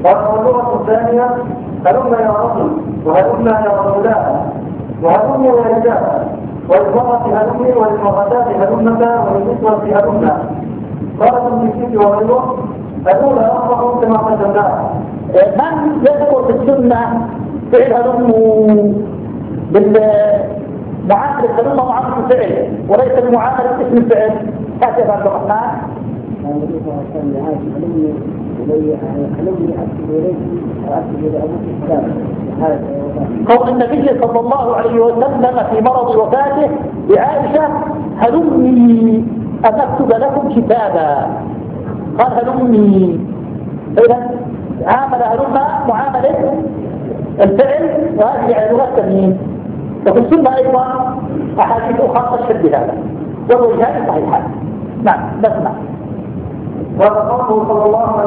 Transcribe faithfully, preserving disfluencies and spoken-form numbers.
واللغة الثانية هلم يا رجل وهلم يا رجلان وهلم يا رجال، والمرأة هلمي والمرأتات هلمتا والنسوة هلمنا. قالت المسيح وغيره هلم أربع كما قدمناه. من يذكر في السنة فعل هلم بالمعاملة هلم معاملة الفعل وليس بمعاملة اسم الفعل؟ هكذا عبد الرحمن. قول النبي صلى الله عليه وسلم في مرض وفاته لعائشة هلمي أن أكتب لكم كتابا، قال هلمي. إذا عامل هلم معاملة الفعل وهذه على لغة التمييز. وفي السنة أيضا أحاديث أخرى تشهد بهذا والوجهان صحيحان. نعم نسمع. وقال صلى الله عليه